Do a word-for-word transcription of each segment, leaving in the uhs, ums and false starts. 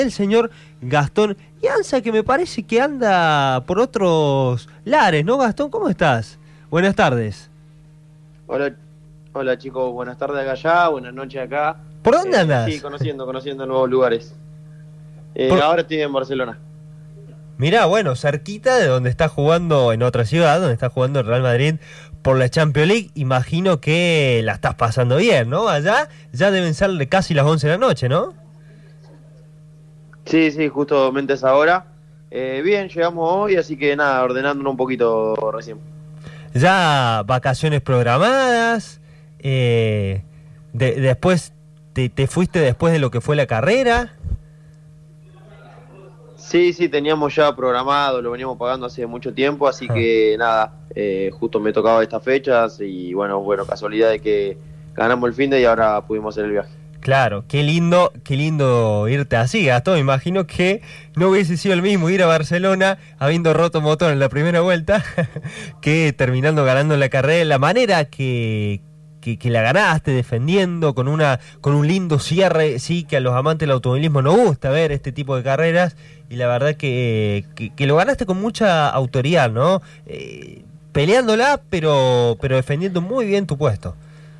el señor Gastón Ianza, que me parece que anda por otros lares, ¿no, Gastón? ¿Cómo estás? Buenas tardes. Hola, hola chicos, buenas tardes acá allá, buenas noches acá. ¿Por dónde eh, andás? Sí, conociendo, conociendo nuevos lugares. Eh, Por... Ahora estoy en Barcelona. Mirá, bueno, cerquita de donde está jugando, en otra ciudad, donde está jugando el Real Madrid por la Champions League. Imagino que la estás pasando bien, ¿no? Allá ya deben ser casi las once de la noche, ¿no? Sí, sí, justamente es ahora. Eh, bien, llegamos hoy, así que nada, ordenándonos un poquito recién. Ya vacaciones programadas, eh, de, después te, te fuiste después de lo que fue la carrera. Sí, sí, teníamos ya programado, lo veníamos pagando hace mucho tiempo, así Ah. que nada, eh, justo me tocaba estas fechas y bueno, bueno, casualidad de que ganamos el finde y ahora pudimos hacer el viaje. Claro, qué lindo, qué lindo irte así, Gastón. Me imagino que no hubiese sido el mismo ir a Barcelona habiendo roto motor en la primera vuelta que terminando ganando la carrera de la manera que, que, que la ganaste, defendiendo con una con un lindo cierre. Sí, que a los amantes del automovilismo nos gusta ver este tipo de carreras y la verdad que, que, que lo ganaste con mucha autoridad, ¿no? Eh, peleándola, pero, pero defendiendo muy bien tu puesto.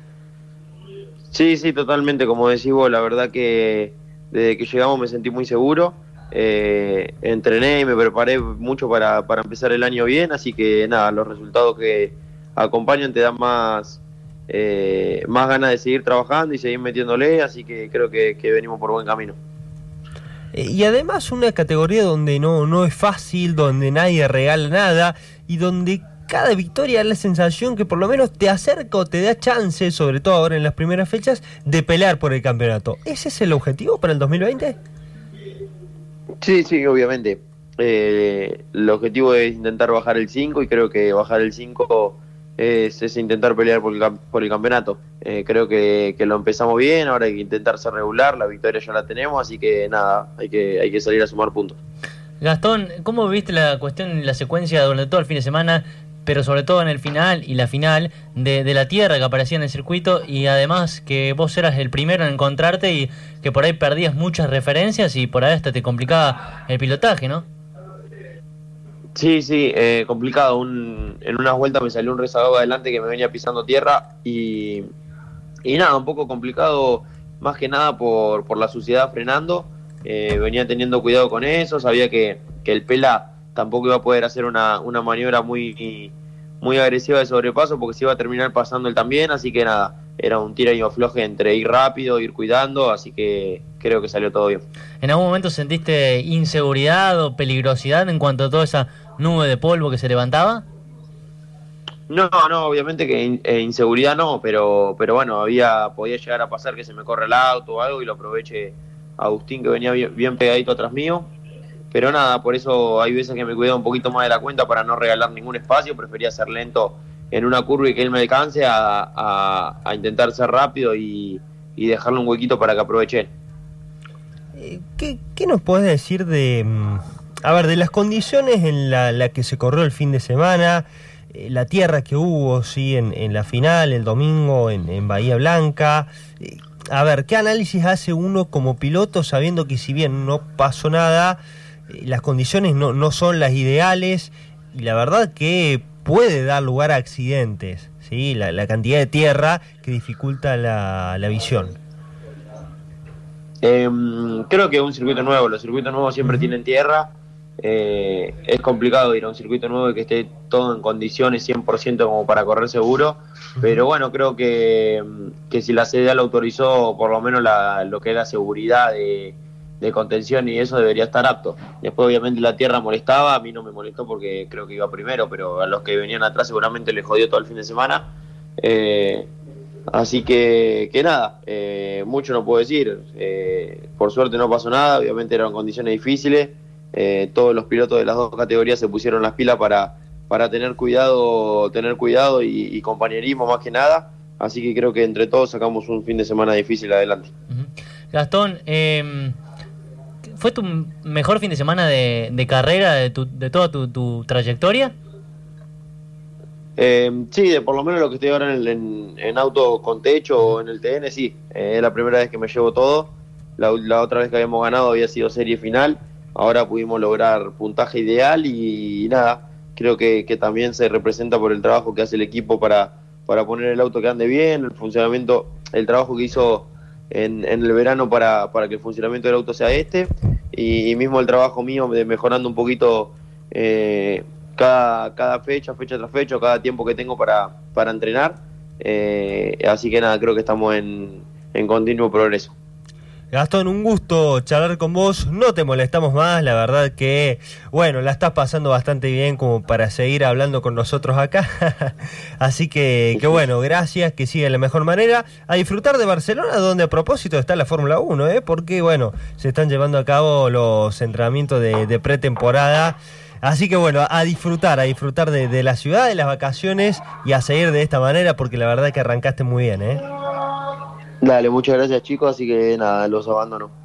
Sí, sí, totalmente, como decís vos, la verdad que desde que llegamos me sentí muy seguro, eh, entrené y me preparé mucho para, para empezar el año bien, así que nada, los resultados que acompañan te dan más, eh, más ganas de seguir trabajando y seguir metiéndole, así que creo que, que venimos por buen camino. Eh, Y además una categoría donde no, no es fácil, donde nadie regala nada y donde cada victoria da la sensación que por lo menos te acerca o te da chance, sobre todo ahora en las primeras fechas, de pelear por el campeonato. ¿Ese es el objetivo para el dos mil veinte? Sí, sí, obviamente. Eh, el objetivo es intentar bajar el cinco y creo que bajar el cinco es, es intentar pelear por el, cam- por el campeonato. Eh, creo que, que lo empezamos bien, ahora hay que intentar ser regular, la victoria ya la tenemos, así que nada, hay que, hay que salir a sumar puntos. Gastón, ¿cómo viste la cuestión, la secuencia durante todo el fin de semana, pero sobre todo en el final y la final de, de la tierra que aparecía en el circuito y además que vos eras el primero en encontrarte y que por ahí perdías muchas referencias y por ahí hasta te complicaba el pilotaje, ¿no? Sí, sí, eh, complicado. Un, en unas vueltas me salió un rezagado adelante que me venía pisando tierra y, y nada, un poco complicado más que nada por, por la suciedad frenando. Eh, venía teniendo cuidado con eso, sabía que, que el Pela tampoco iba a poder hacer una, una maniobra muy, muy agresiva de sobrepaso porque se iba a terminar pasando él también, así que nada, era un tira y afloje entre ir rápido, ir cuidando, así que creo que salió todo bien. ¿En algún momento sentiste inseguridad o peligrosidad en cuanto a toda esa nube de polvo que se levantaba? No, no, obviamente que in- eh, inseguridad no, pero, pero bueno, había, podía llegar a pasar que se me corre el auto o algo y lo aproveche Agustín que venía bien, bien pegadito atrás mío. Pero nada, por eso hay veces que me cuidaba un poquito más de la cuenta para no regalar ningún espacio, prefería ser lento en una curva y que él me alcance a, a, a intentar ser rápido y, y dejarle un huequito para que aproveche él. Eh, ¿Qué, qué nos podés decir de, mm, a ver, de las condiciones en la, la que se corrió el fin de semana, eh, la tierra que hubo, sí, en, en la final, el domingo en, en Bahía Blanca? Eh, a ver, ¿qué análisis hace uno como piloto sabiendo que si bien no pasó nada, eh, las condiciones no, no son las ideales y la verdad que puede dar lugar a accidentes, ¿sí? La, la cantidad de tierra que dificulta la, la visión. Eh, Creo que es un circuito nuevo, los circuitos nuevos siempre Uh-huh. tienen tierra, eh, es complicado ir a un circuito nuevo y que esté todo en condiciones cien por ciento como para correr seguro, Uh-huh. pero bueno, creo que, que si la C D A lo autorizó, por lo menos la, lo que es la seguridad de, de contención y eso debería estar apto. Después obviamente la tierra molestaba, a mí no me molestó porque creo que iba primero, pero a los que venían atrás seguramente les jodió todo el fin de semana. Eh, Así que, que nada, eh, mucho no puedo decir. Eh, por suerte no pasó nada, obviamente eran condiciones difíciles. Eh, todos los pilotos de las dos categorías se pusieron las pilas para, para tener cuidado, tener cuidado y, y compañerismo más que nada. Así que creo que entre todos sacamos un fin de semana difícil adelante. Uh-huh. Gastón, eh, ¿fue tu mejor fin de semana de, de carrera de, tu, de toda tu, tu trayectoria? Eh, sí, de por lo menos lo que estoy ahora en, en, en auto con techo o en el T N, sí. Eh, es la primera vez que me llevo todo. la, la otra vez que habíamos ganado había sido serie final, ahora pudimos lograr puntaje ideal y, y nada, creo que, que también se representa por el trabajo que hace el equipo para, para poner el auto que ande bien, el funcionamiento, el trabajo que hizo en, en el verano para, para que el funcionamiento del auto sea este, y, y mismo el trabajo mío de mejorando un poquito eh, cada, cada fecha, fecha tras fecha, cada tiempo que tengo para, para entrenar, eh, así que nada, creo que estamos en, en continuo progreso. Gastón, un gusto charlar con vos, no te molestamos más, la verdad que, bueno, la estás pasando bastante bien como para seguir hablando con nosotros acá, así que, que bueno, gracias, que siga de la mejor manera, a disfrutar de Barcelona, donde a propósito está la Fórmula uno, ¿eh? Porque, bueno, se están llevando a cabo los entrenamientos de, de pretemporada, así que bueno, a disfrutar, a disfrutar de, de la ciudad, de las vacaciones y a seguir de esta manera, porque la verdad que arrancaste muy bien, ¿eh? Dale, muchas gracias chicos, así que nada, los abandono.